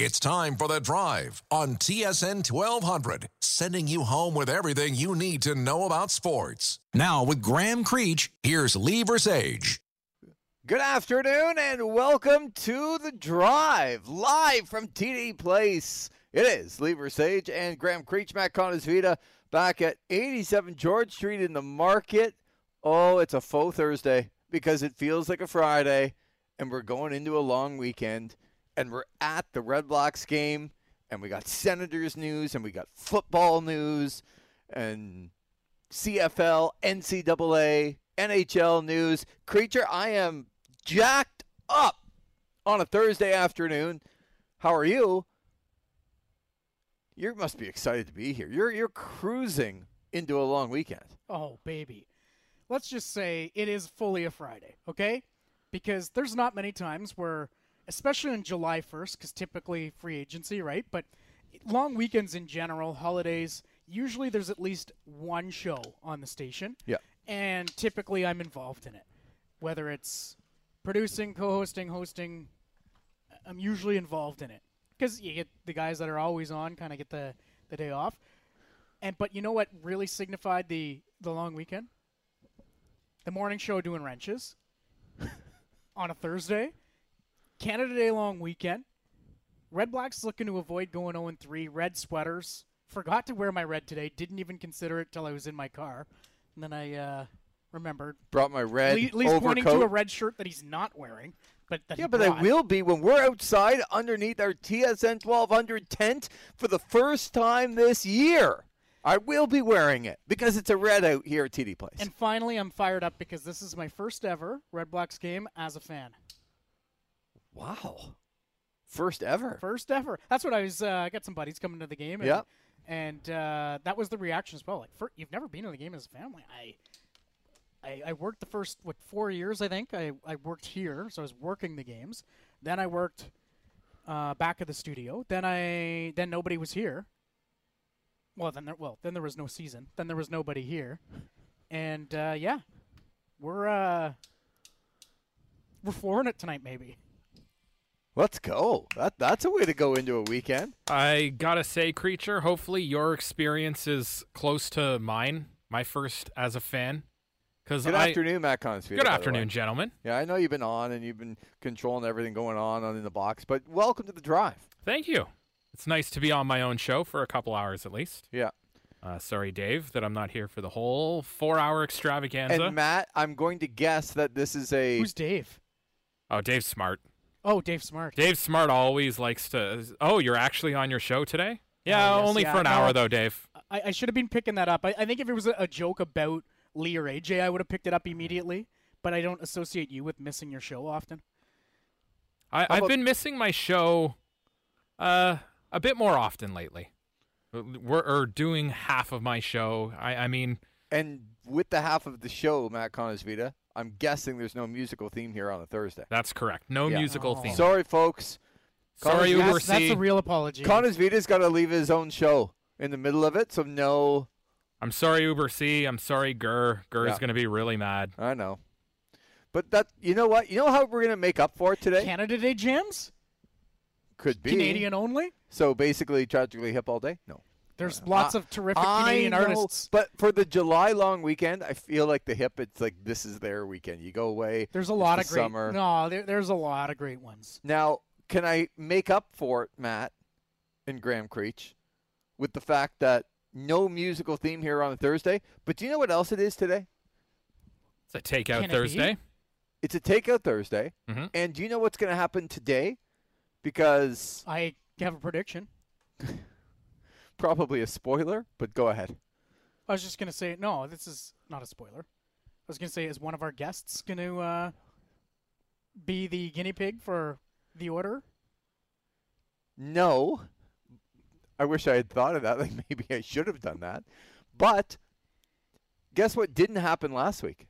It's time for The Drive on TSN 1200, sending you home with everything you need to know about sports. Now with Graham Creech, here's Lee Versage. Good afternoon and welcome to The Drive, live from TD Place. It is Lee Versage and Graham Creech, Matt Conasvita, back at 87 George Street in the market. Oh, it's a faux Thursday because it feels like a Friday, and we're going into a long weekend. And we're at the Red Blacks game, and we got Senators news, and we got football news, and CFL, NCAA, NHL news. Creature, I am jacked up on a Thursday afternoon. How are you? You must be excited to be here. You're cruising into a long weekend. Oh, baby. Let's just say it is fully a Friday, okay? Because there's not many times where, especially on July 1st, because typically free agency, right? But long weekends in general, holidays, usually there's at least one show on the station. Yeah. And typically I'm involved in it. Whether it's producing, co-hosting, hosting, I'm usually involved in it. Because you get the guys that are always on kind of get the day off. But you know what really signified the long weekend? The morning show doing wrenches on a Thursday. Canada Day long weekend. Red Blacks looking to avoid going 0-3. Red sweaters. Forgot to wear my red today. Didn't even consider it till I was in my car. And then I remembered. Brought my red Lee's overcoat. pointing to a red shirt that he's not wearing. But I will be when we're outside underneath our TSN 1200 tent for the first time this year. I will be wearing it because it's a red out here at TD Place. And finally, I'm fired up because this is my first ever Red Blacks game as a fan. Wow. First ever. First ever. That's what I was, I got some buddies coming to the game. And, yeah. And that was the reaction as well. Like, you've never been to the game as a family. I worked the first, 4 years, I think. I worked here, so I was working the games. Then I worked back at the studio. Then nobody was here. Then there was no season. Then there was nobody here. And, yeah, we're flooring it tonight, maybe. Let's go. That's a way to go into a weekend. I gotta say, Creature, hopefully your experience is close to mine, my first as a fan. Good afternoon, Matt Conasvita. Good afternoon, gentlemen. Yeah, I know you've been on and you've been controlling everything going on in the box, but welcome to The Drive. Thank you. It's nice to be on my own show for a couple hours at least. Yeah. Sorry, Dave, that I'm not here for the whole 4-hour extravaganza. And Matt, I'm going to guess that this is a... Who's Dave? Oh, Dave's smart. Oh, Dave Smart. Dave Smart always likes to... Oh, you're actually on your show today? Yeah, only for an hour, though, Dave. I should have been picking that up. I think if it was a joke about Lee or AJ, I would have picked it up immediately. But I don't associate you with missing your show often. I've been missing my show a bit more often lately. We're doing half of my show. I mean... And with the half of the show, Matt Conasvita, I'm guessing there's no musical theme here on a Thursday. That's correct. No musical theme. Sorry, folks. Sorry, Uber C. That's a real apology. Conasvita's got to leave his own show in the middle of it, so no. I'm sorry, Uber C. I'm sorry, Gurr. Gurr's going to be really mad. I know. But you know what? You know how we're going to make up for it today? Canada Day jams? Could be. Canadian only? So basically Tragically Hip all day? No. There's lots of terrific Canadian artists. But for the July long weekend, I feel like the Hip, it's like this is their weekend. You go away. There's a lot of great. Summer. No, there's a lot of great ones. Now, can I make up for it, Matt and Graham Creech, with the fact that no musical theme here on a Thursday? But do you know what else it is today? It's a takeout Thursday. It's a takeout Thursday. Mm-hmm. And do you know what's going to happen today? Because I have a prediction. Probably a spoiler, but go ahead. I was just going to say, no, this is not a spoiler. I was going to say, is one of our guests going to be the guinea pig for the order? No. I wish I had thought of that. Like maybe I should have done that. But guess what didn't happen last week?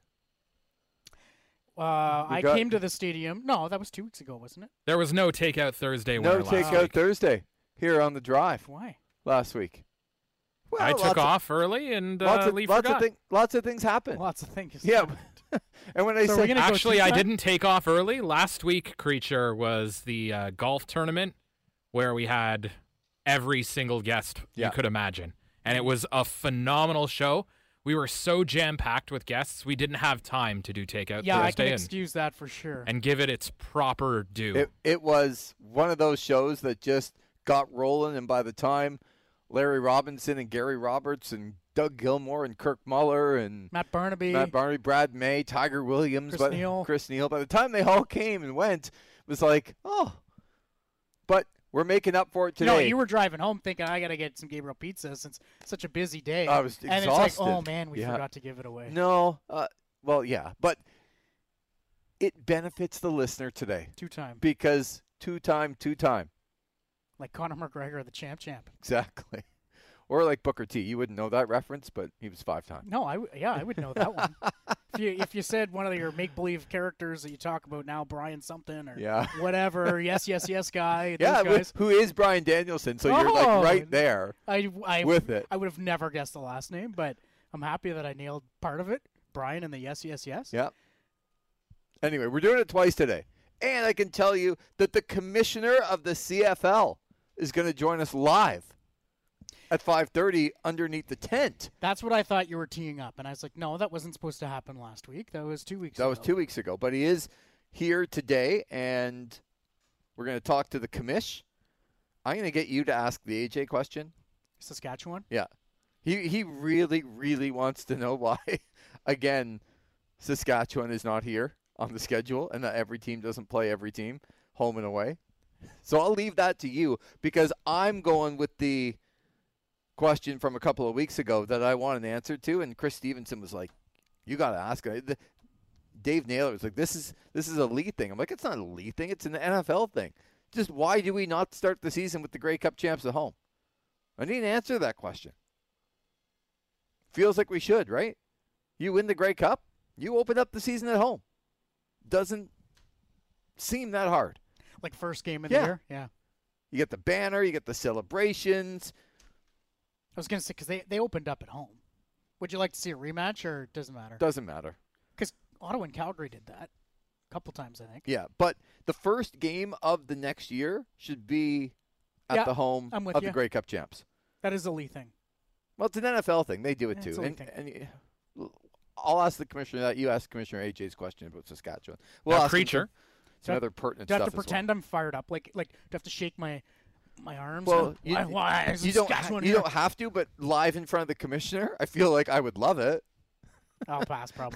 I came to the stadium. No, that was 2 weeks ago, wasn't it? There was no takeout Thursday. No takeout Thursday here on the drive. Why? Last week. Well, I took off early and Lee forgot. Lots of things happen. Lots of things. Yeah. And when I said actually, I didn't take off early. Last week, Creature, was the golf tournament where we had every single guest you could imagine. And it was a phenomenal show. We were so jam-packed with guests, we didn't have time to do Takeout Thursday. Yeah, I can excuse that for sure. And give it its proper due. It was one of those shows that just got rolling, and by the time Larry Robinson and Gary Roberts and Doug Gilmore and Kirk Muller and Matt Barnaby, Brad May, Tiger Williams, Chris Neal, by the time they all came and went, it was like, oh, but we're making up for it today. No, you were driving home thinking, I got to get some Gabriel Pizza since it's such a busy day. I was exhausted. And it's like, oh, man, we forgot to give it away. No, well, yeah, but it benefits the listener today. Two-time. Because two-time. Like Conor McGregor, the champ. Exactly. Or like Booker T. You wouldn't know that reference, but he was 5-time. No, I would know that one. If you said one of your make-believe characters that you talk about now, Brian something or whatever, yes guy. Yeah, those guys. Who is Brian Danielson? So you're like right there with it. I would have never guessed the last name, but I'm happy that I nailed part of it. Brian and the yes. Yeah. Anyway, we're doing it twice today. And I can tell you that the commissioner of the CFL is going to join us live at 5:30 underneath the tent. That's what I thought you were teeing up. And I was like, no, that wasn't supposed to happen last week. That was 2 weeks ago. That was 2 weeks ago. But he is here today, and we're going to talk to the commish. I'm going to get you to ask the AJ question. Saskatchewan? Yeah. He really, really wants to know why, again, Saskatchewan is not here on the schedule and that every team doesn't play every team home and away. So I'll leave that to you because I'm going with the question from a couple of weeks ago that I want an answer to, and Chris Stevenson was like, you got to ask it. Dave Naylor was like, this is a league thing. I'm like, it's not a league thing. It's an NFL thing. Just why do we not start the season with the Grey Cup champs at home? I need an answer to that question. Feels like we should, right? You win the Grey Cup, you open up the season at home. Doesn't seem that hard. Like first game of the year? Yeah. You get the banner, you get the celebrations. I was going to say, because they opened up at home. Would you like to see a rematch, or it doesn't matter? Doesn't matter. Because Ottawa and Calgary did that a couple times, I think. Yeah, but the first game of the next year should be at the home of the Grey Cup champs. That is a Lee thing. Well, it's an NFL thing. They do it too. It's a Lee thing. And I'll ask the commissioner that. You ask Commissioner AJ's question about Saskatchewan. Well, ask Creature. Some other pertinent stuff. Do I have to pretend I'm fired up? Like, do I have to shake my arms? Well, you don't have to, but live in front of the commissioner, I feel like I would love it. I'll pass probably.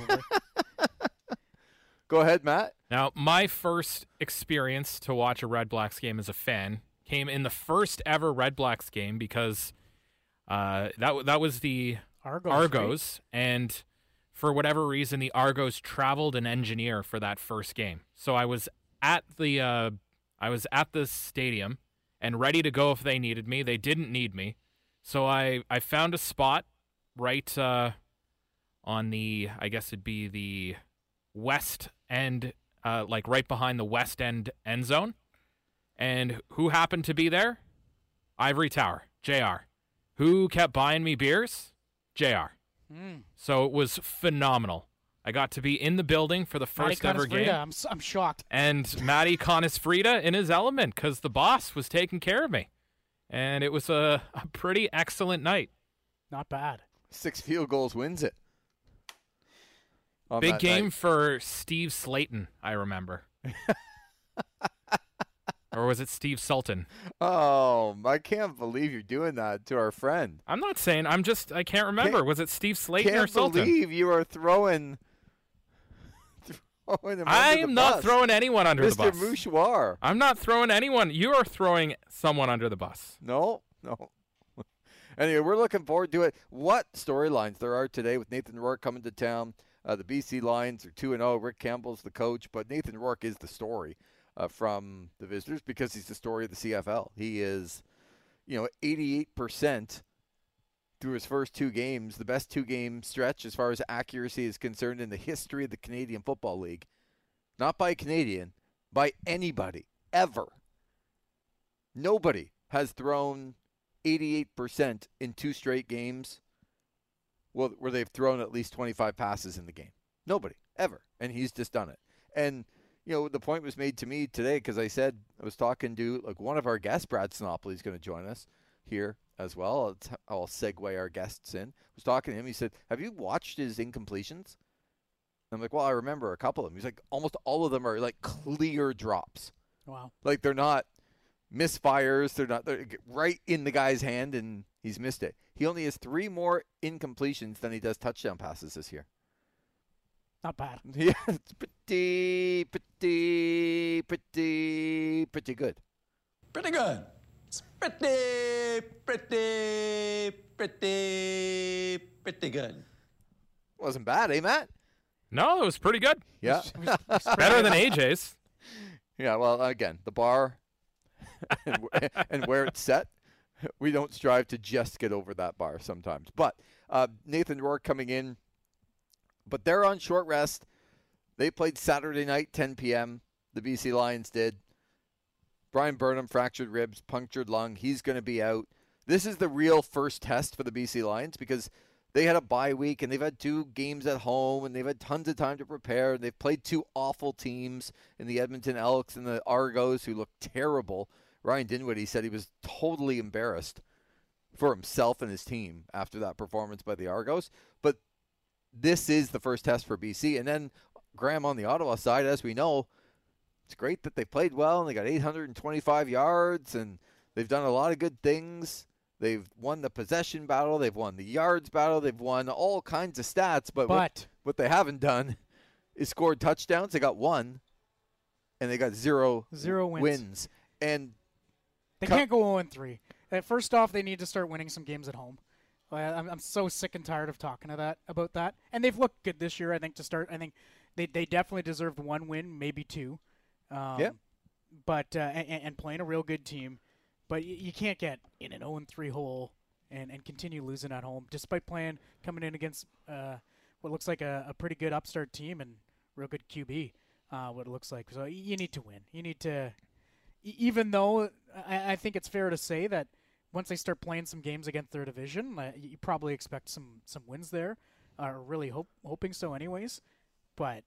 Go ahead, Matt. Now, my first experience to watch a Red Blacks game as a fan came in the first ever Red Blacks game because that was the Argos, and for whatever reason, the Argos traveled an engineer for that first game. So I was at the stadium and ready to go if they needed me. They didn't need me, so I found a spot right on the, I guess it'd be the west end, like right behind the west end zone. And who happened to be there? Ivory Tower, JR. Who kept buying me beers? JR. So it was phenomenal. I got to be in the building for the first ever game. I'm shocked. And Matty Conisfrida in his element because the boss was taking care of me. And it was a pretty excellent night. Not bad. 6 field goals wins it. Big game for Steve Slayton, I remember. Or was it Steve Sultan? Oh, I can't believe you're doing that to our friend. I'm not saying. I can't remember. Was it Steve Slayton or Sultan? Can't believe you are throwing him I am not throwing anyone under the bus. Mr. Mouchoir. I'm not throwing anyone. You are throwing someone under the bus. No. Anyway, we're looking forward to it. What storylines there are today with Nathan Rourke coming to town. The BC Lions are 2-0. Rick Campbell's the coach, but Nathan Rourke is the story from the visitors because he's the story of the CFL. He is, 88% through his first 2 games, the best 2-game stretch as far as accuracy is concerned in the history of the Canadian Football League. Not by a Canadian, by anybody, ever. Nobody has thrown 88% in 2 straight games where they've thrown at least 25 passes in the game. Nobody, ever. And he's just done it. And, the point was made to me today because I said I was talking to one of our guests, Brad Sinopoli, is going to join us here as well. I'll segue our guests in. I was talking to him. He said, "Have you watched his incompletions?" I'm like, "Well, I remember a couple of them." He's like, "Almost all of them are clear drops. Wow. They're not misfires. They're right in the guy's hand, and he's missed it. He only has 3 more incompletions than he does touchdown passes this year." Not bad. Yeah, it's pretty good. Pretty good. It's pretty good. Wasn't bad, eh, Matt? No, it was pretty good. Yeah. Better than AJ's. Yeah, well, again, the bar and where it's set, we don't strive to just get over that bar sometimes. But Nathan Rourke coming in, but they're on short rest. They played Saturday night, 10 p.m. The BC Lions did. Brian Burnham, fractured ribs, punctured lung. He's going to be out. This is the real first test for the BC Lions because they had a bye week and they've had 2 games at home and they've had tons of time to prepare. And they've played 2 awful teams in the Edmonton Elks and the Argos who look terrible. Ryan Dinwiddie said he was totally embarrassed for himself and his team after that performance by the Argos. But this is the first test for BC. And then Graham on the Ottawa side, as we know, it's great that they played well and they got 825 yards and they've done a lot of good things. They've won the possession battle. They've won the yards battle. They've won all kinds of stats. But what they haven't done is scored touchdowns. They got 1 and they got 0 wins. And they can't go 0-3. First off, they need to start winning some games at home. I'm so sick and tired of talking about that. And they've looked good this year, I think, to start. I think they definitely deserved 1 win, maybe 2. Yeah. But and playing a real good team. But you can't get in an 0-3 hole and continue losing at home, despite coming in against what looks like a pretty good upstart team and real good QB, what it looks like. So you need to win. You need to, even though I think it's fair to say that once they start playing some games against their division, you probably expect some wins there, or really hoping so anyways. But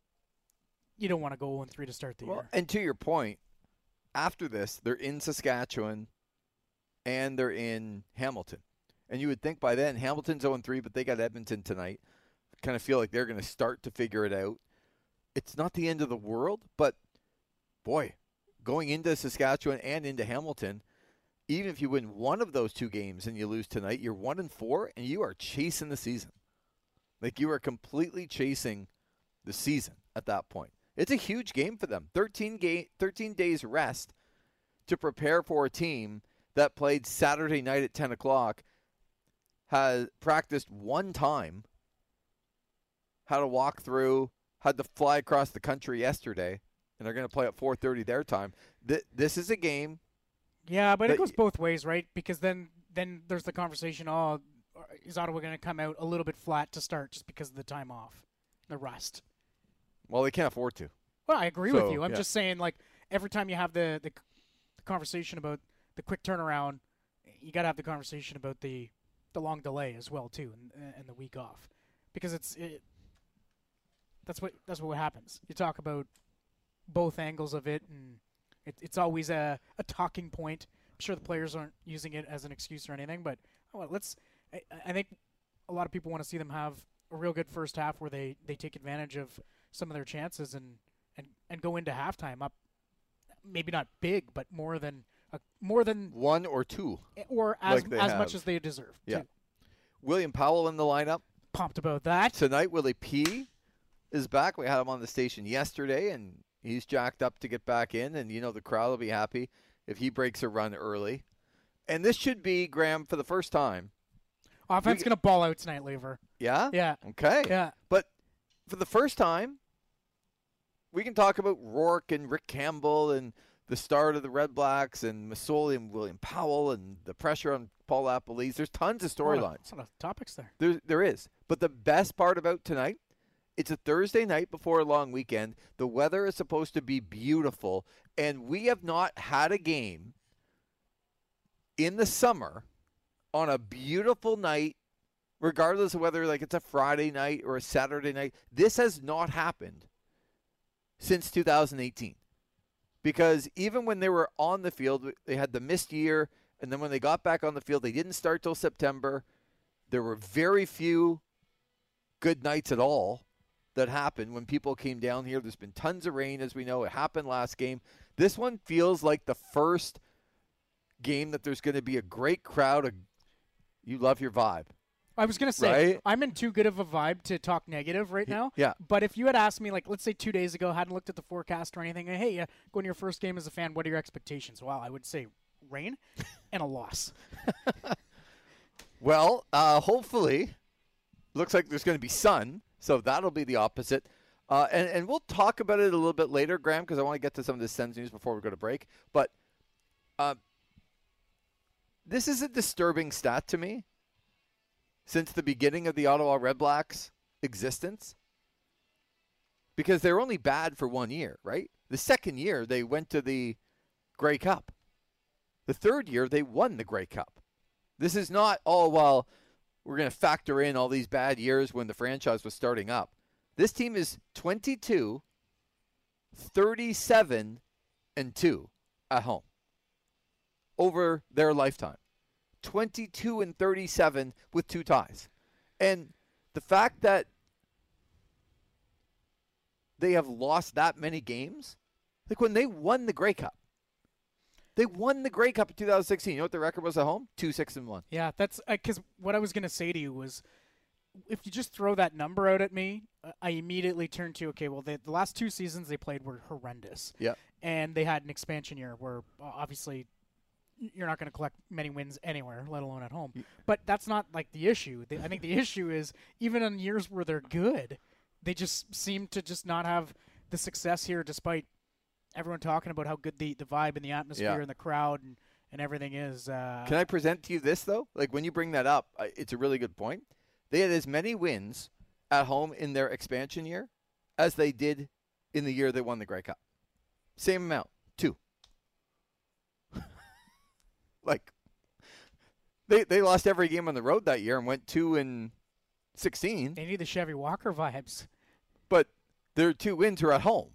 you don't want to go 0-3 to start the year. And to your point, after this, they're in Saskatchewan and they're in Hamilton. And you would think by then, Hamilton's 0-3, but they got Edmonton tonight. Kind of feel like they're going to start to figure it out. It's not the end of the world, but boy, going into Saskatchewan and into Hamilton, even if you win one of those 2 games and you lose tonight, you're 1-4 and you are chasing the season. You are completely chasing the season at that point. It's a huge game for them. 13 days rest to prepare for a team that played Saturday night at 10 o'clock, has practiced 1 time, had to walk through, had to fly across the country yesterday, and they're going to play at 4:30 their time. This is a game. Yeah, but it goes both ways, right? Because then there's the conversation, is Ottawa going to come out a little bit flat to start just because of the time off, the rest? Well, they can't afford to. Well, I agree with you. I'm just saying, every time you have the conversation about the quick turnaround, you got to have the conversation about the long delay as well, too, and the week off. Because that's what happens. You talk about both angles of it, and it's always a talking point. I'm sure the players aren't using it as an excuse or anything, but I think a lot of people want to see them have a real good first half where they take advantage of some of their chances and go into halftime up, maybe not big, but more than 1 or 2, or as much as they deserve. Yeah. William Powell in the lineup. Pumped about that. Tonight, Willie P is back. We had him on the station yesterday, and he's jacked up to get back in, and the crowd will be happy if he breaks a run early. And this should be, Graham, for the first time. Offense going to ball out tonight, Lever. Yeah? Yeah. Okay. Yeah. But for the first time, we can talk about Rourke and Rick Campbell and the start of the Red Blacks and Masoli and William Powell and the pressure on Paul Lapalese. There's tons of storylines. A lot of topics there. There is. But the best part about tonight, it's a Thursday night before a long weekend. The weather is supposed to be beautiful, and we have not had a game in the summer on a beautiful night, regardless of whether it's a Friday night or a Saturday night. This has not happened since 2018. Because even when they were on the field, they had the missed year, and then when they got back on the field, they didn't start till September. There were very few good nights at all that happened when people came down here. There's been tons of rain, as we know. It happened last game. This one feels like the first game that there's going to be a great crowd. You love your vibe. I was going to say, right? I'm in too good of a vibe to talk negative right now. Yeah. But if you had asked me, like, let's say 2 days ago, hadn't looked at the forecast or anything, hey, going to your first game as a fan, what are your expectations? Well, I would say rain and a loss. Well, hopefully, looks like there's going to be sun, so that'll be the opposite. And we'll talk about it a little bit later, Graham, because I want to get to some of this Sens news before we go to break. But this is a disturbing stat to me since the beginning of the Ottawa Redblacks' existence, because they're only bad for 1 year, right? The second year, they went to the Grey Cup. The third year, they won the Grey Cup. This is not, we're going to factor in all these bad years when the franchise was starting up. This team is 22, 37, and 2 at home over their lifetime. 22 and 37 with 2 ties. And the fact that they have lost that many games, like when they won the Grey Cup. They won the Grey Cup in 2016. You know what the record was at home? 2-6-1. Yeah, that's because what I was going to say to you was, if you just throw that number out at me, I immediately turn to, okay, well, the last 2 seasons they played were horrendous. Yeah. And they had an expansion year where obviously you're not going to collect many wins anywhere, let alone at home. But that's not like the issue. I think the issue is even in years where they're good, they just seem to just not have the success here despite everyone talking about how good the vibe and the atmosphere and the crowd and everything is. Can I present to you this, though? Like, when you bring that up, it's a really good point. They had as many wins at home in their expansion year as they did in the year they won the Grey Cup. Same amount, 2. Like, they lost every game on the road that year and went 2-16. They need the Chevy Walker vibes. But their 2 wins are at home.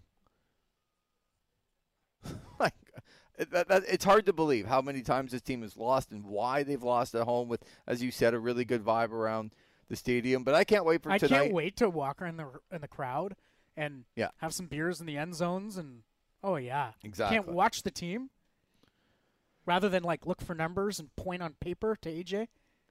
Like, it's hard to believe how many times this team has lost and why they've lost at home with, as you said, a really good vibe around the stadium. But I can't wait for tonight. I can't wait to walk around in the crowd and have some beers in the end zones and exactly. Can't watch the team rather than like look for numbers and point on paper to AJ.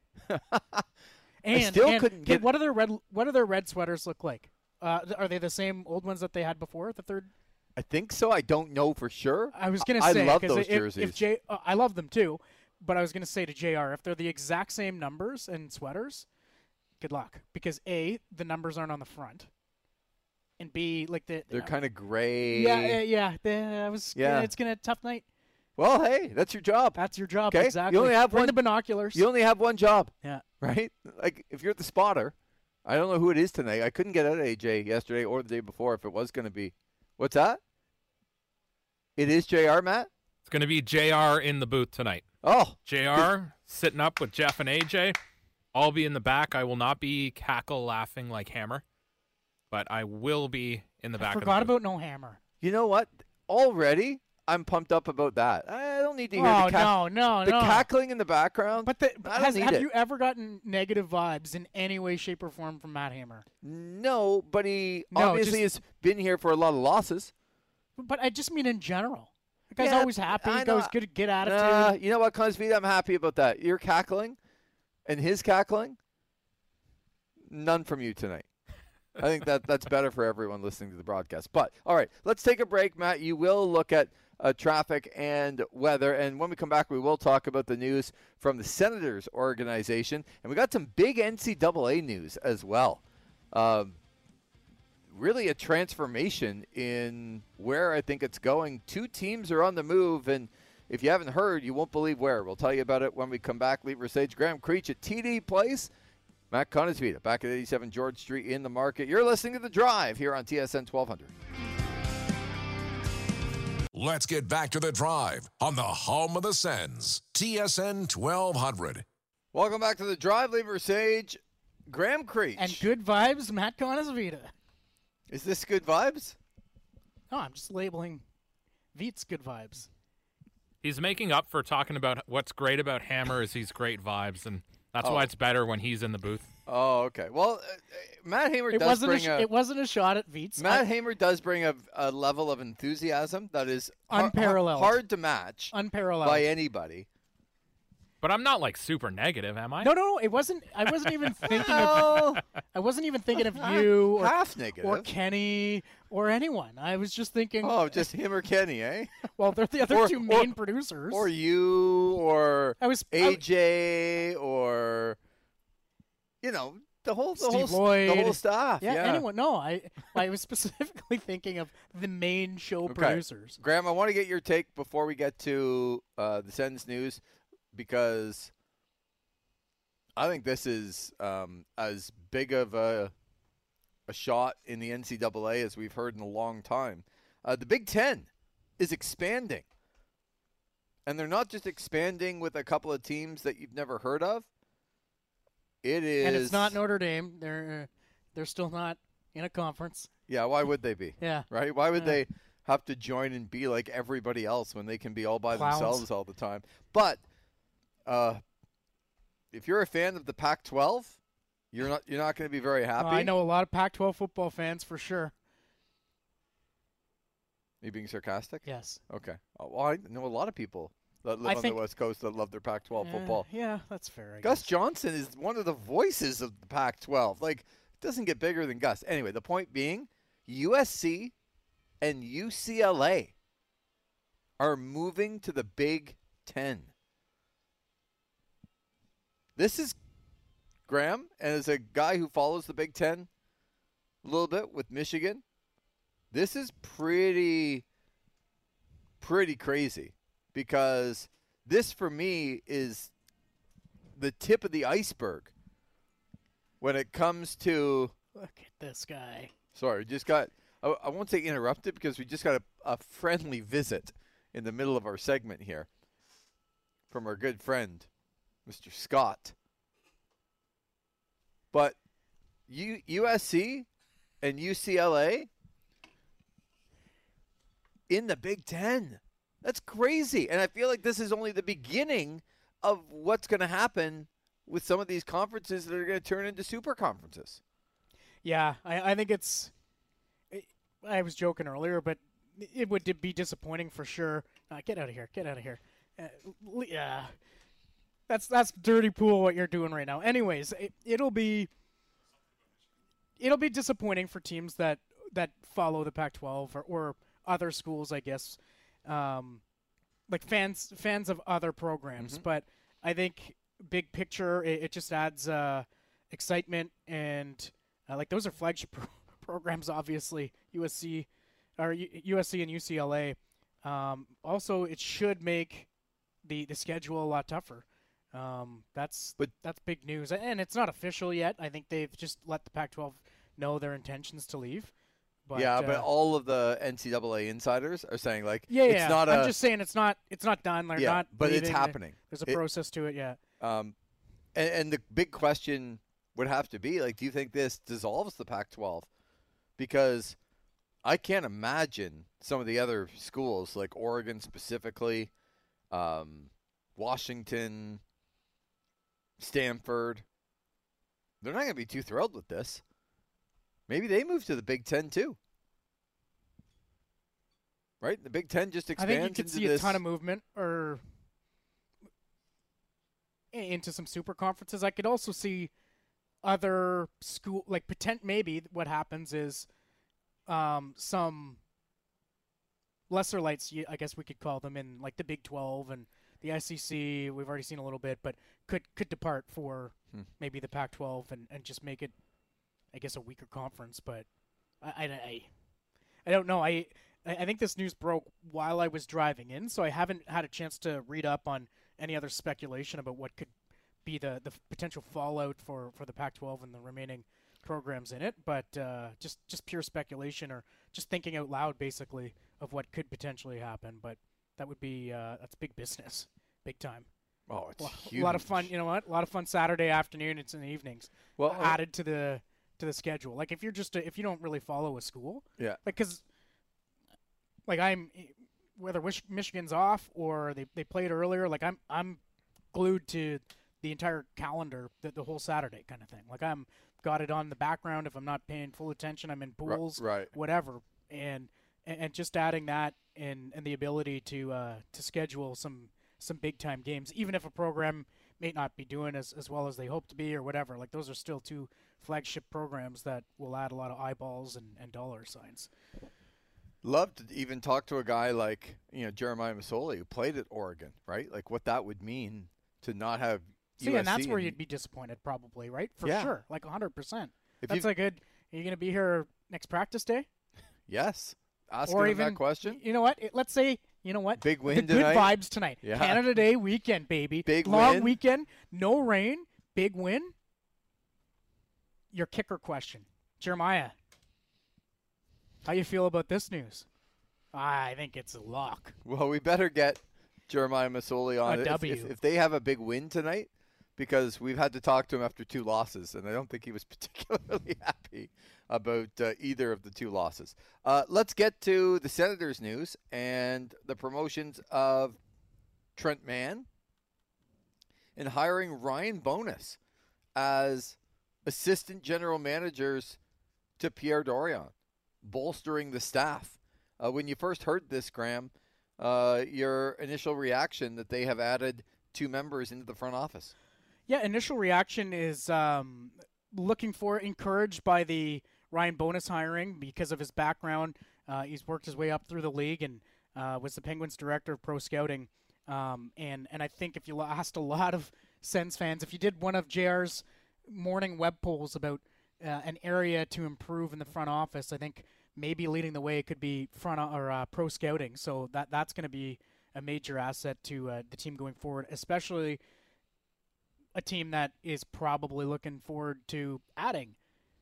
What do their red sweaters look like? Are they the same old ones that they had before the third? I think so. I don't know for sure. I was going to say, I love those jerseys. I love them too, but I was going to say to JR, if they're the exact same numbers and sweaters, good luck. Because A, the numbers aren't on the front, and B, like they're kind of gray. Yeah. It's gonna tough night. Well, hey, that's your job. That's your job. Okay? Exactly. You only have Bring the binoculars. You only have one job. Yeah. Right. Like if you're the spotter, I don't know who it is tonight. I couldn't get out of AJ yesterday or the day before if it was going to be. What's that? It is JR, Matt? It's going to be JR in the booth tonight. Oh. JR sitting up with Jeff and AJ. I'll be in the back. I will not be cackle laughing like Hammer, but I will be in the back. I forgot about no Hammer. You know what? Already, I'm pumped up about that. I don't need to hear the cackling in the background. But have you ever gotten negative vibes in any way, shape, or form from Matt Hammer? No, but he obviously has been here for a lot of losses. But I just mean in general. The guy's always happy. He goes good attitude. You know what, Cosby? I'm happy about that. Your cackling and his cackling, none from you tonight. I think that's better for everyone listening to the broadcast. But, all right, let's take a break, Matt. You will look at traffic and weather. And when we come back, we will talk about the news from the Senators organization. And we got some big NCAA news as well. Really a transformation in where I think it's going. 2 teams are on the move, and if you haven't heard, you won't believe where. We'll tell you about it when we come back. Lever Sage, Graham Creech at TD Place. Matt Conisvita back at 87 George Street in the market. You're listening to The Drive here on TSN 1200. Let's get back to The Drive on the home of the Sens, TSN 1200. Welcome back to The Drive, Lever Sage, Graham Creech. And good vibes, Matt Conisvita. Is this good vibes? No, I'm just labeling Veets good vibes. He's making up for talking about what's great about Hammer is he's great vibes, and that's why it's better when he's in the booth. Oh, okay. Well, Matt Hamer It wasn't a shot at Veets. Matt Hamer does bring a level of enthusiasm that is unparalleled, hard to match, unparalleled by anybody. But I'm not like super negative, am I? No. It wasn't. I wasn't even thinking of. I wasn't even thinking of you or half negative or Kenny or anyone. I was just thinking. Oh, just him or Kenny, eh? Well, they're the other two main producers. Or you, or AJ, or the whole Lloyd. the whole staff. Yeah, anyone. No, I was specifically thinking of the main show producers. Graham, I want to get your take before we get to the Sens news, because I think this is as big of a shot in the NCAA as we've heard in a long time. The Big Ten is expanding. And they're not just expanding with a couple of teams that you've never heard of. It is. And it's not Notre Dame. They're still not in a conference. Yeah, why would they be? Yeah. Right? Why would they have to join and be like everybody else when they can be all by themselves all the time? But if you're a fan of the Pac-12, you're not going to be very happy. I know a lot of Pac-12 football fans for sure. Are you being sarcastic? Yes. Okay. Well, I know a lot of people that live on the West Coast that love their Pac-12 football. Yeah, that's fair. Gus Johnson is one of the voices of the Pac-12. Like, it doesn't get bigger than Gus. Anyway, the point being, USC and UCLA are moving to the Big Ten. This is, Graham, and as a guy who follows the Big Ten a little bit with Michigan, this is pretty crazy, because this, for me, is the tip of the iceberg when it comes to... Look at this guy. Sorry, just got... I won't say interrupted, because we just got a friendly visit in the middle of our segment here from our good friend, Mr. Scott. But USC and UCLA in the Big Ten. That's crazy. And I feel like this is only the beginning of what's going to happen with some of these conferences that are going to turn into super conferences. Yeah, I think it's... I was joking earlier, but it would be disappointing for sure. Get out of here. Get out of here. Yeah. That's dirty pool what you're doing right now. Anyways, it'll be disappointing for teams that follow the Pac-12 or other schools, I guess, like fans of other programs. Mm-hmm. But I think big picture, it just adds excitement, and like those are flagship programs, obviously, USC and UCLA. Also, it should make the schedule a lot tougher. That's big news, and it's not official yet. I think they've just let the Pac-12 know their intentions to leave. But, but all of the NCAA insiders are saying it's not. I'm just saying it's not done. They're not. But leaving. It's happening. There's a process to it. Yeah. And the big question would have to be, do you think this dissolves the Pac-12? Because I can't imagine some of the other schools, like Oregon specifically, Washington, Stanford, they're not going to be too thrilled with this. Maybe they move to the Big Ten too. Right? The Big Ten just expands into this. I think you could see a ton of movement or into some super conferences. I could also see other school, maybe what happens is some lesser lights, I guess we could call them, in like the Big 12 and the SEC. We've already seen a little bit, but could depart for maybe the Pac-12 and just make it, I guess, a weaker conference. But I don't know. I think this news broke while I was driving in, so I haven't had a chance to read up on any other speculation about what could be the potential fallout for the Pac-12 and the remaining programs in it. But just pure speculation, or just thinking out loud, basically, of what could potentially happen. But that would be that's big business, big time. Oh, it's huge. A lot of fun. You know what? A lot of fun Saturday afternoon. It's in the evenings. Well, added to the schedule. Like if you don't really follow a school. Yeah. Because like whether Michigan's off or they played earlier, like I'm glued to the entire calendar, the whole Saturday kind of thing. Like I'm got it on the background. If I'm not paying full attention, I'm in pools, right. whatever. And just adding that and the ability to schedule some big time games, even if a program may not be doing as well as they hope to be or whatever. Like those are still two flagship programs that will add a lot of eyeballs and dollar signs. Love to even talk to a guy like, Jeremiah Masoli, who played at Oregon, right? Like what that would mean to not have USC. And that's where you'd be disappointed probably, right? For sure. Like 100%. That's like good. Are you going to be here next practice day? Yes. Asking him that question. You know what? Let's say, big win the tonight. Good vibes tonight. Yeah. Canada Day weekend, baby. Big long win. weekend, no rain, big win. Your kicker question. Jeremiah, how you feel about this news? I think it's a lock. Well, we better get Jeremiah Masoli on A it. W. If they have a big win tonight, because we've had to talk to him after 2 losses, and I don't think he was particularly happy about either of the 2 losses. Let's get to the Senators news and the promotions of Trent Mann and hiring Ryan Bowness as assistant general managers to Pierre Dorion, bolstering the staff. When you first heard this, Graham, your initial reaction that they have added 2 members into the front office? Yeah, initial reaction is encouraged by the Ryan Bowness hiring because of his background. He's worked his way up through the league and was the Penguins director of pro scouting. And I think if you asked a lot of Sens fans, if you did one of JR's morning web polls about an area to improve in the front office, I think maybe leading the way could be pro scouting. So that's going to be a major asset to the team going forward, especially a team that is probably looking forward to adding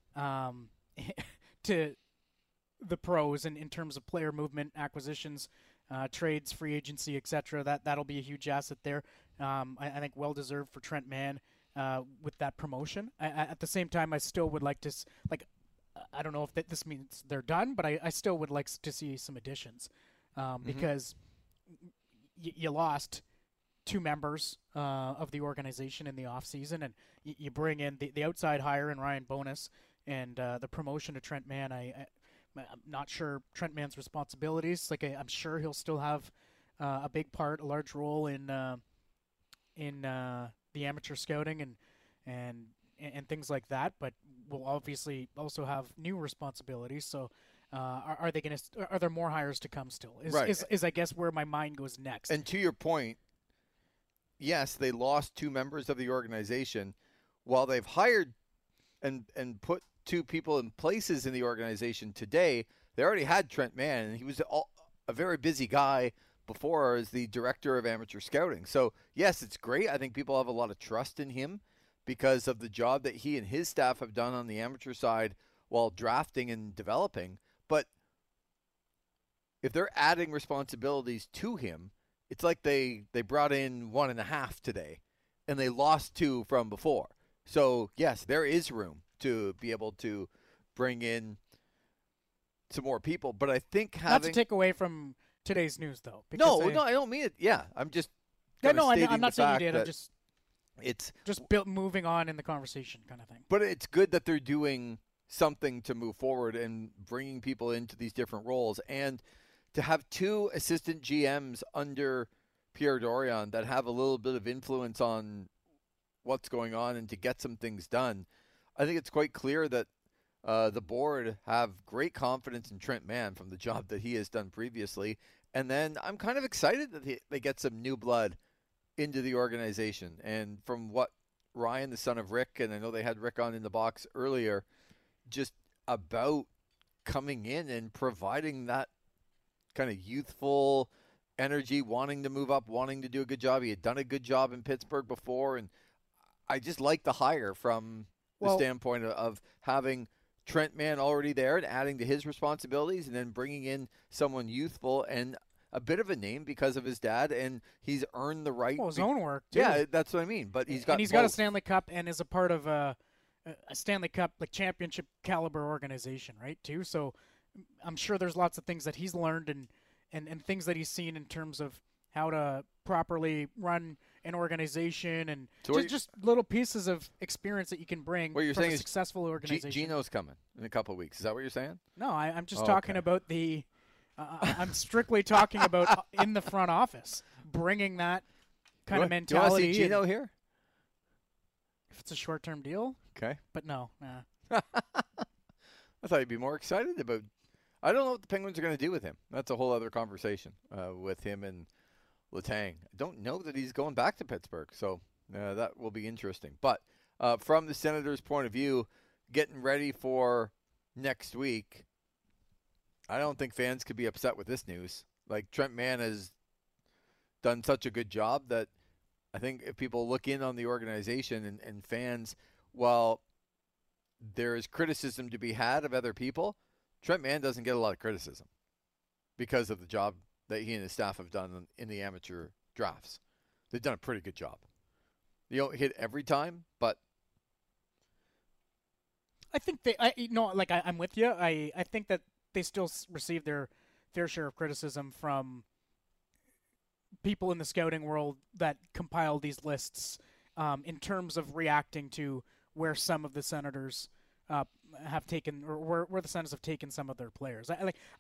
to the pros in terms of player movement, acquisitions, trades, free agency, etc. That'll be a huge asset there. I think well-deserved for Trent Mann with that promotion. At the same time, I still would like to, I don't know if this means they're done, but I still would like to see some additions because you lost 2 members of the organization in the offseason, and you bring in the outside hire in Ryan Bowness and the promotion to Trent Mann. I'm not sure Trent Mann's responsibilities. I'm sure he'll still have a large role in the amateur scouting and things like that, but will obviously also have new responsibilities. So are there more hires to come still? Is I guess where my mind goes next. And to your point, yes, they lost 2 members of the organization. While they've hired and put 2 people in places in the organization today, they already had Trent Mann, and he was a very busy guy before as the director of amateur scouting. So, yes, it's great. I think people have a lot of trust in him because of the job that he and his staff have done on the amateur side while drafting and developing. But if they're adding responsibilities to him, it's like they brought in 1.5 today, and they lost 2 from before. So, yes, there is room to be able to bring in some more people. But I think having... Not to take away from today's news, though. No, I don't mean it. Yeah, I'm just I'm not saying you did. I'm just... It's moving on in the conversation kind of thing. But it's good that they're doing something to move forward and bringing people into these different roles. And to have 2 assistant GMs under Pierre Dorion that have a little bit of influence on what's going on and to get some things done, I think it's quite clear that the board have great confidence in Trent Mann from the job that he has done previously. And then I'm kind of excited that they get some new blood into the organization. And from what Ryan, the son of Rick, and I know they had Rick on in the box earlier, just about coming in and providing that kind of youthful energy, wanting to move up, wanting to do a good job. He had done a good job in Pittsburgh before, and I just like the hire from the standpoint of having Trent Mann already there and adding to his responsibilities and then bringing in someone youthful and a bit of a name because of his dad, and he's earned the right. Well, his own work, too. Yeah, that's what I mean. But he's got got a Stanley Cup and is a part of a Stanley Cup championship caliber organization, right? Too. So I'm sure there's lots of things that he's learned and things that he's seen in terms of how to properly run an organization, and so just little pieces of experience that you can bring what you're from saying a is successful organization. Gino's coming in a couple of weeks. Is that what you're saying? No, I'm just talking about the I'm strictly talking about in the front office, bringing that kind of mentality. Do you want to see Gino here? If it's a short-term deal. Okay. But no. Nah. I thought you'd be more excited about. I don't know what the Penguins are going to do with him. That's a whole other conversation with him and Letang. I don't know that he's going back to Pittsburgh, so that will be interesting. But from the Senators' point of view, getting ready for next week, I don't think fans could be upset with this news. Like, Trent Mann has done such a good job that I think if people look in on the organization and fans, while there is criticism to be had of other people, Trent Mann doesn't get a lot of criticism because of the job that he and his staff have done in the amateur drafts. They've done a pretty good job. They don't hit every time, but I think I'm with you. I think that they still receive their fair share of criticism from people in the scouting world that compile these lists in terms of reacting to where some of the Senators have taken, or where the Senators have taken some of their players.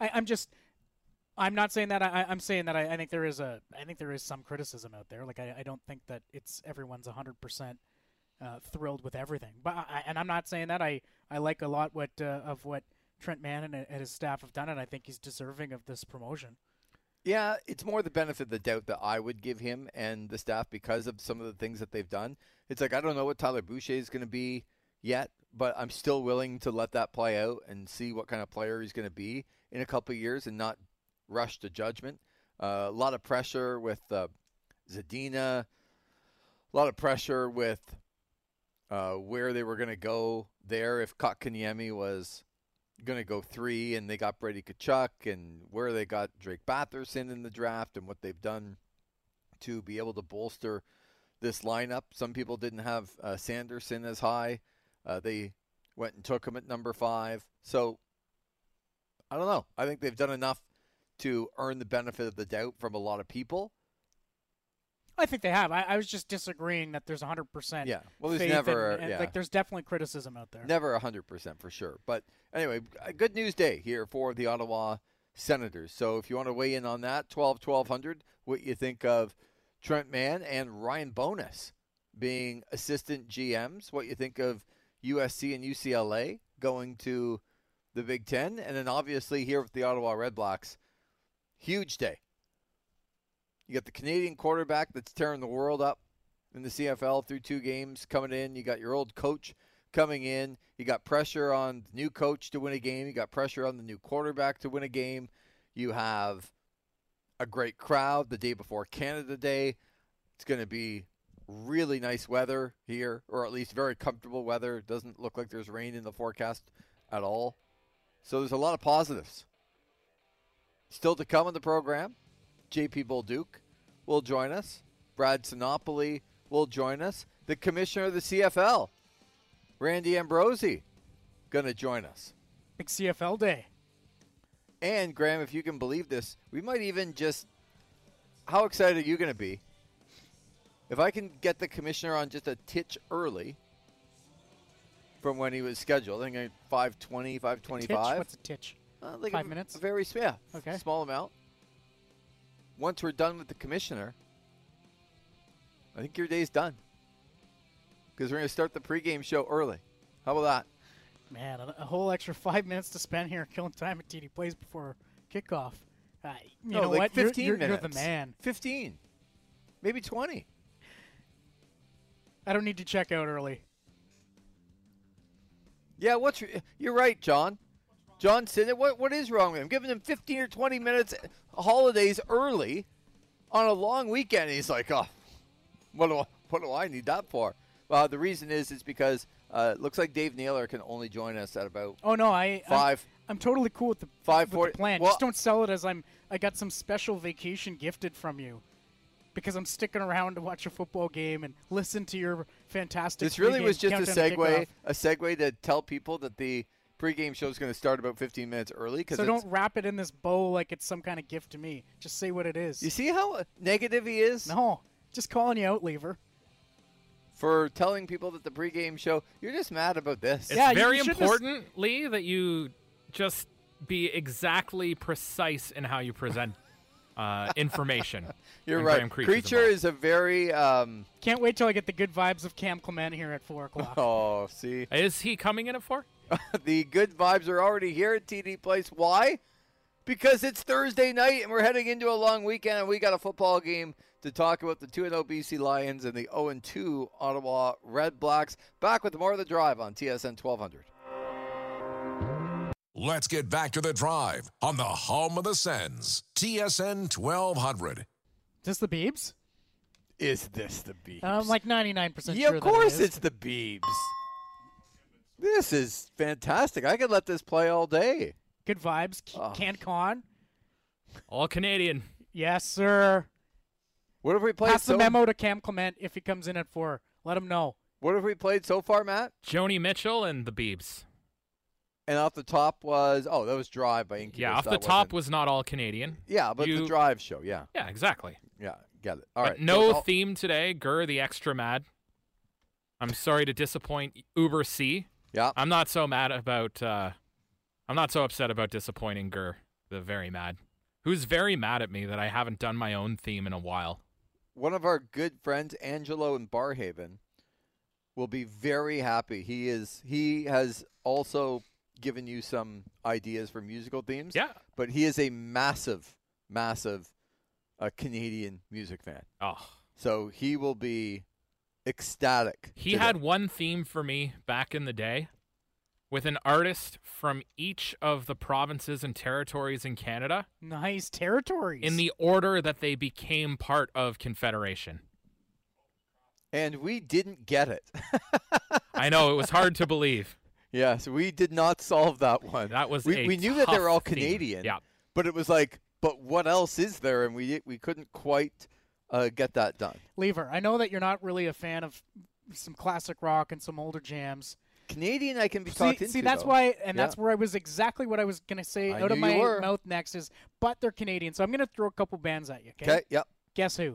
I'm not saying that. I'm saying that I think there is some criticism out there. Like, I don't think that everyone's 100% thrilled with everything. But I'm not saying that. I like a lot of what Trent Mann and his staff have done, and I think he's deserving of this promotion. Yeah, it's more the benefit of the doubt that I would give him and the staff because of some of the things that they've done. It's like, I don't know what Tyler Boucher is going to be yet, but I'm still willing to let that play out and see what kind of player he's going to be in a couple of years and not rush to judgment. A lot of pressure with Zadina, a lot of pressure with where they were going to go there if Kotkaniemi was going to go 3 and they got Brady Tkachuk, and where they got Drake Batherson in the draft and what they've done to be able to bolster this lineup. Some people didn't have Sanderson as high. They went and took him at number 5. So I don't know. I think they've done enough to earn the benefit of the doubt from a lot of people. I think they have. I was just disagreeing that there's 100%. Yeah. Well, there's faith never. and, like, there's definitely criticism out there. Never 100% for sure. But anyway, a good news day here for the Ottawa Senators. So if you want to weigh in on that, 1200, what you think of Trent Mann and Ryan Bowness being assistant GMs, what you think of USC and UCLA going to the Big Ten, and then obviously here with the Ottawa Redblacks, huge day. You got the Canadian quarterback that's tearing the world up in the CFL through 2 games coming in. You got your old coach coming in. You got pressure on the new coach to win a game. You got pressure on the new quarterback to win a game. You have a great crowd the day before Canada Day. It's going to be really nice weather here, or at least very comfortable weather. It doesn't look like there's rain in the forecast at all. So there's a lot of positives. Still to come on the program, JP Bolduc will join us. Brad Sinopoli will join us. The commissioner of the CFL, Randy Ambrosie, going to join us. Big CFL day. And, Graham, if you can believe this, we might even just – how excited are you going to be if I can get the commissioner on just a titch early from when he was scheduled? I think 5:20, 5:25. What's a titch? Like 5 minutes? A very okay. Small amount. Once we're done with the commissioner, I think your day's done. Because we're going to start the pregame show early. How about that? Man, a whole extra 5 minutes to spend here killing time at TD Plays before kickoff. You know like what? 15 you're minutes. You're the man. 15. Maybe 20. I don't need to check out early. Yeah, you're right, John. John said, what is wrong with him? Giving him 15 or 20 minutes holidays early on a long weekend. He's like, oh, what do I need that for? The reason is because it looks like Dave Naylor can only join us at about I'm totally cool with the 5:40 plan. Well, just don't sell it as I got some special vacation gifted from you. Because I'm sticking around to watch a football game and listen to your fantastic. This really was just a segue segue to tell people that the pregame show is going to start about 15 minutes early. So don't wrap it in this bow like it's some kind of gift to me. Just say what it is. You see how negative he is? No, just calling you out, Lever. For telling people that the pregame show, you're just mad about this. It's very important, Lee, that you just be exactly precise in how you present information. You're right. Creature is a very... Can't wait till I get the good vibes of Cam Clement here at 4 o'clock. Oh, see? Is he coming in at 4? The good vibes are already here at TD Place. Why? Because it's Thursday night and we're heading into a long weekend and we got a football game to talk about the 2-0 BC Lions and the 0-2 Ottawa Red Blacks. Back with more of The Drive on TSN 1200. Let's get back to The Drive on the home of the Sens, TSN 1200. Is this the Beebs? Is this the Beebs? I'm like 99% yeah, sure of course that it is. it's the Beebs. This is fantastic. I could let this play all day. Good vibes. Can't con. All Canadian. Yes, sir. What have we played? Pass the memo to Cam Clement if he comes in at 4. Let him know. What have we played so far, Matt? Joni Mitchell and the Beebs. And off the top was, that was Drive by Incubus. Yeah, off the top was not all Canadian. Yeah, but the Drive show, yeah. Yeah, exactly. Yeah, get it. All right. No theme today. Gur the extra mad. I'm sorry to disappoint Uber C. Yeah. I'm not so mad about, I'm not so upset about disappointing Gur, the very mad, who's very mad at me that I haven't done my own theme in a while. One of our good friends, Angelo in Barhaven, will be very happy. He has also given you some ideas for musical themes. Yeah. But he is a massive, massive Canadian music fan. Oh. So he will be ecstatic. He had one theme for me back in the day with an artist from each of the provinces and territories in Canada. Nice territories. In the order that they became part of Confederation. And we didn't get it. I know, it was hard to believe. Yeah, so we did not solve that one. That was we knew that they were all theme. Canadian. Yeah. But it was like, but what else is there? And we couldn't quite get that done. Lever, I know that you're not really a fan of some classic rock and some older jams. Canadian, I can be talked into. See, that's why, and that's where I was exactly what I was going to say out of my mouth next is, but they're Canadian. So I'm going to throw a couple bands at you, okay? Okay, yep. Guess who?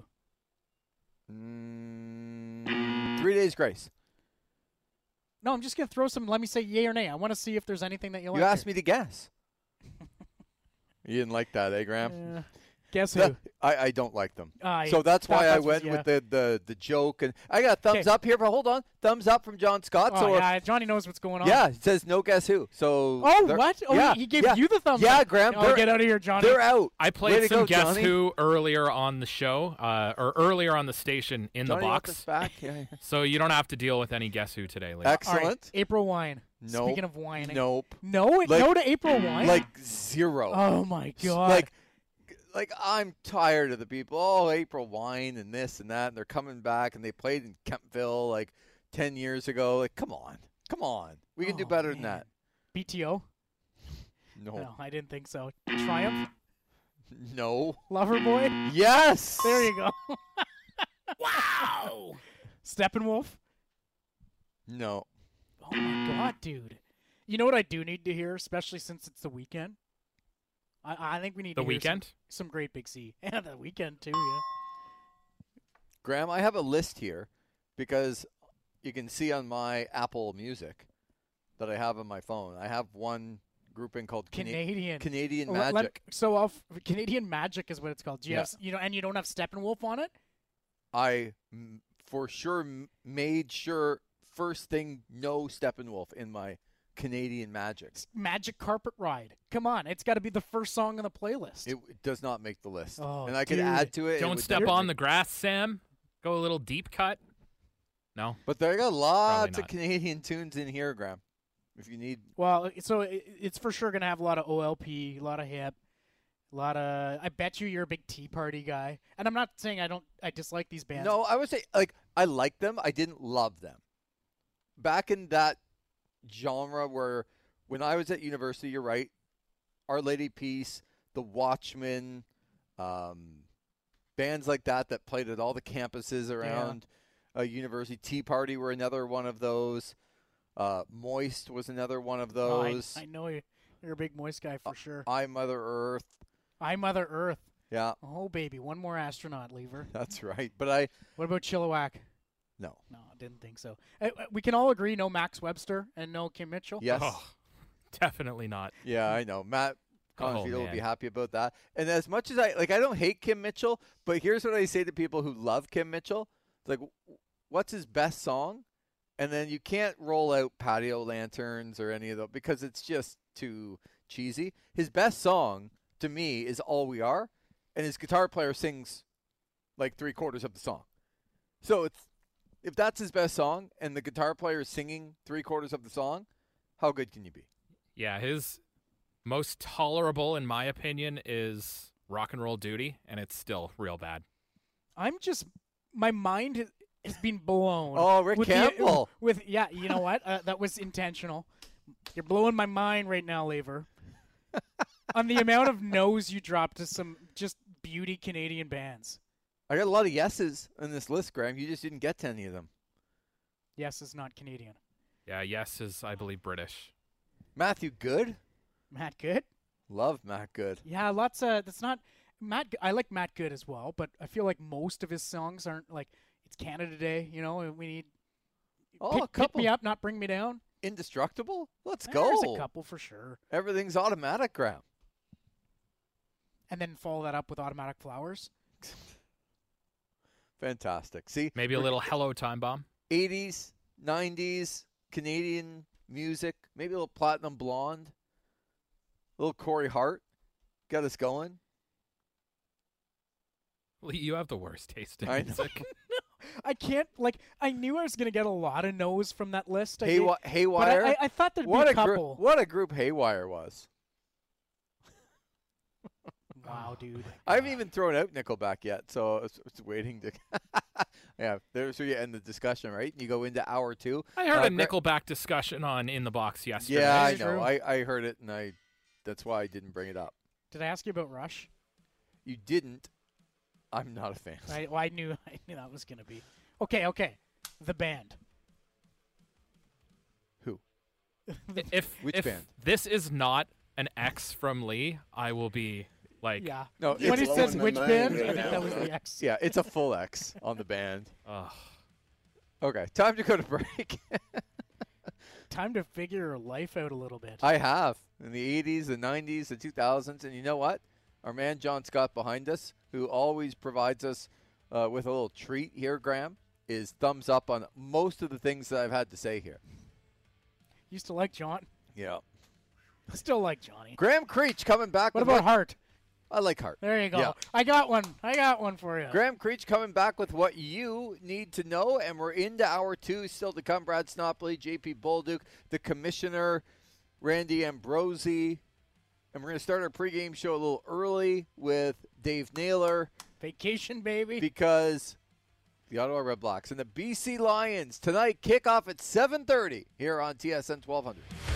3 Days Grace. No, I'm just going to throw some, let me say yay or nay. I want to see if there's anything that you like. You asked me to guess. You didn't like that, Graham? Guess who? I don't like them. So that's why I went with the joke. And I got a thumbs up here, but hold on. Thumbs up from John Scott. Oh, yeah, Johnny knows what's going on. Yeah, it says no guess who. So what? Oh, he gave you the thumbs up. Yeah, Graham. Oh, get out of here, Johnny. They're out. I played some Guess Who earlier on the show, or earlier on the station in Johnny the box. Back. Yeah. So you don't have to deal with any Guess Who today, Lee. Excellent. Right, April Wine. Nope. Speaking of whining. Nope. No? No to April Wine? Like zero. Oh, my God. Like, I'm tired of the people, April Wine and this and that, and they're coming back, and they played in Kempville, 10 years ago. Like, come on. We can do better than that. BTO? No, I didn't think so. Triumph? No. Loverboy? Yes! There you go. Wow! Steppenwolf? No. Oh, my God, dude. You know what I do need to hear, especially since it's the weekend? I think we need to hear weekend? Some great Big C. And the weekend, too, yeah. Graham, I have a list here because you can see on my Apple Music that I have on my phone. I have one grouping called Canadian Magic. Canadian Magic is what it's called. And you don't have Steppenwolf on it? I for sure made sure first thing no Steppenwolf in my Canadian Magic. Magic Carpet Ride. Come on, it's got to be the first song on the playlist. It does not make the list. Oh, and I could add to it. Don't step on the grass, Sam. Go a little deep cut. No. But there got lots of Canadian tunes in here, Graham. If you need. Well, so it's for sure going to have a lot of OLP, a lot of hip, a lot of. I bet you're a big Tea Party guy. And I'm not saying I dislike these bands. No, I would say I like them. I didn't love them. Back in that genre where when I was at university, you're right, Our Lady Peace, The Watchmen, bands like that played at all the campuses around university. Tea Party were another one of those. Moist was another one of Oh, those. I know you're a big Moist guy for sure. I, Mother Earth. I, Mother Earth. Yeah, Oh, baby. One more astronaut, Lever. that's right. But What about Chilliwack? no. No, I didn't think so. We can all agree no Max Webster and no Kim Mitchell? Yes. Oh, definitely not. Yeah, I know. Matt Oh, Confield will be man. happy about that. And as much as I don't hate Kim Mitchell, but here's what I say to people who love Kim Mitchell. It's like, what's his best song? And then you can't roll out Patio Lanterns or any of those because it's just too cheesy. His best song, to me, is All We Are, and his guitar player sings like 3/4 of the song. So if that's his best song and the guitar player is singing 3/4 of the song, how good can you be? Yeah, his most tolerable, in my opinion, is Rock and Roll Duty, and it's still real bad. My mind has been blown. Oh, Rick with Campbell. Yeah, you know what? That was intentional. You're blowing my mind right now, Lever. On the amount of no's you dropped to some just beauty Canadian bands. I got a lot of yeses in this list, Graham. You just didn't get to any of them. Yes, is not Canadian. Yeah, Yes is, I believe, British. Matthew Good. Matt Good? Love Matt Good. Yeah, lots of. That's not. I like Matt Good as well, but I feel like most of his songs aren't like, it's Canada Day, you know, and we need. Oh, a pick couple. me up, not bring me down. Indestructible? Let's There's go. a couple for sure. Everything's automatic, Graham. And then follow that up with Automatic Flowers. Fantastic. See, Maybe a little Hello Time Bomb. 80s, 90s, Canadian music, maybe a little Platinum Blonde, a little Corey Hart. Got us going. Lee, you have the worst taste in I know. music. I can't, like, I knew I was going to get a lot of no's from that list. Haywire. But I thought there'd what be a a couple. what a group Haywire was. Wow, dude. I haven't even thrown out Nickelback yet, so I was waiting to. Yeah, there's where you end the discussion, right? You go into hour 2. I heard a Gra- Nickelback discussion on In the Box yesterday. Yeah, I That's know. true. I heard it, and that's why I didn't bring it up. Did I ask you about Rush? You didn't. I'm not a fan. I knew that was going to be. Okay. The band. Who? Which If band? this is not an X from Lee, I will be like, Yeah. No, When it's he says blowing my which mind band, right I think now. that was the X. Yeah, it's a full X on the band. ugh. Okay, time to go to break. Time to figure your life out a little bit. I have in the 80s, the 90s, the 2000s, and you know what? Our man John Scott behind us, who always provides us with a little treat here, Graham, is thumbs up on most of the things that I've had to say here. Used to like John. Yeah. Still like Johnny. Graham Creech coming back. What with about Hart? I like Hart. There you go. Yeah. I got one for you. Graham Creech coming back with what you need to know, and we're into hour 2 still to come. Brad Snopley, JP Bolduc, the commissioner, Randy Ambrosi, and we're going to start our pregame show a little early with Dave Naylor Vacation, baby. because the Ottawa Redblacks and the BC Lions tonight kick off at 7:30 here on TSN 1200.